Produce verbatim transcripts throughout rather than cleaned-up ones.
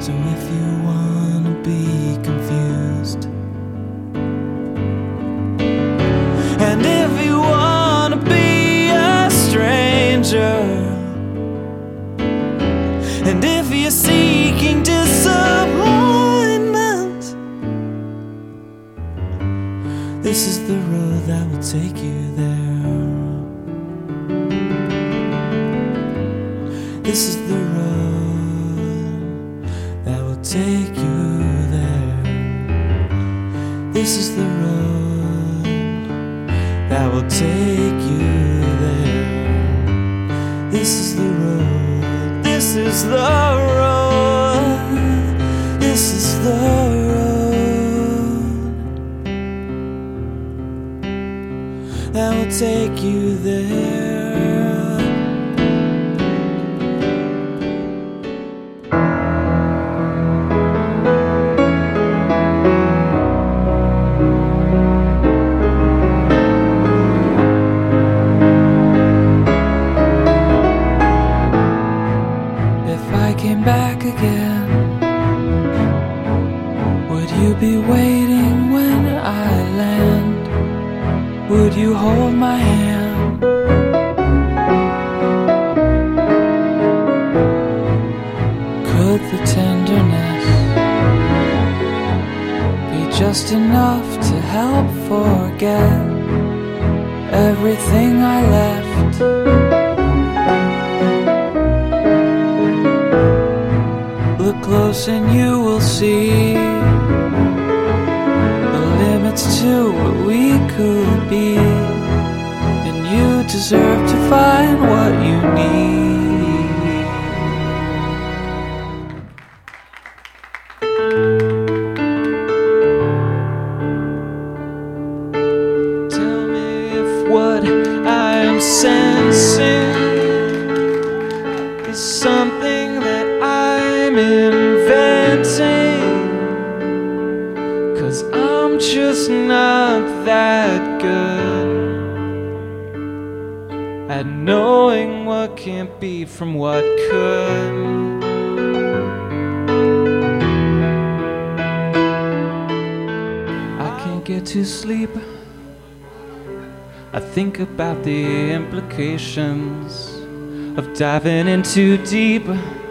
So if you wanna be confused, and if you wanna be a stranger, and if you're seeking disappointment, this is the road that will take you there. This is the road that will take you there. This is the road that will take you there. This is the road. This is the road. This is the road that will take you there. Came back again, would you be waiting when I land? Would you hold my hand? Could the tenderness be just enough to help forget everything I left? Look close and you will see the limits to what we could be, and you deserve to find what you need. Tell me if what I'm sensing is something that I'm inventing, 'cause I'm just not that good at knowing what can't be from what could. I can't get to sleep. I think about the implications of diving in too deep,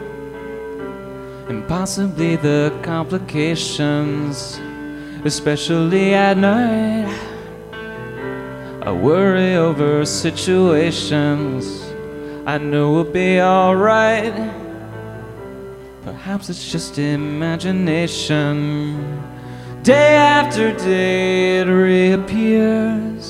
and possibly the complications, especially at night. I worry over situations I know will be alright. Perhaps it's just imagination. Day after day it reappears.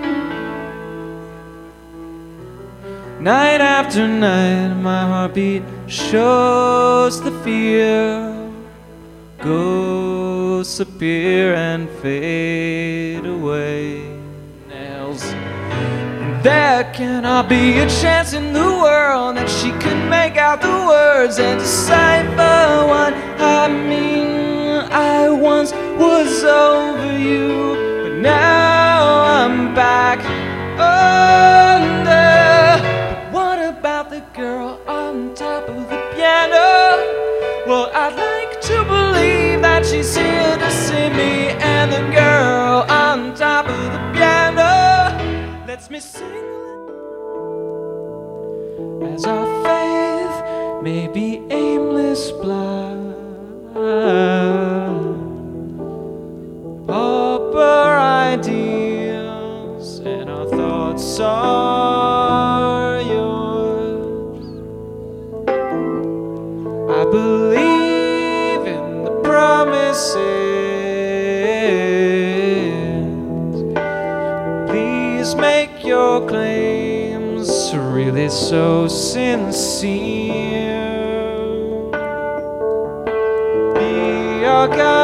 Night after night my heartbeat shows the fear. Ghosts appear and fade away. Nails. And there cannot be a chance in the world that she could make out the words and decipher what I mean. I once was over you, but now I'm back under. What about the girl on top of the piano? Well, I'd like to believe that she's here to see me, and the girl on top of the piano lets me sing as our faith may be aimless blood, pauper ideals, and our thoughts are yours. I believe in the promises. Please make your claims really so sincere. Be our guide.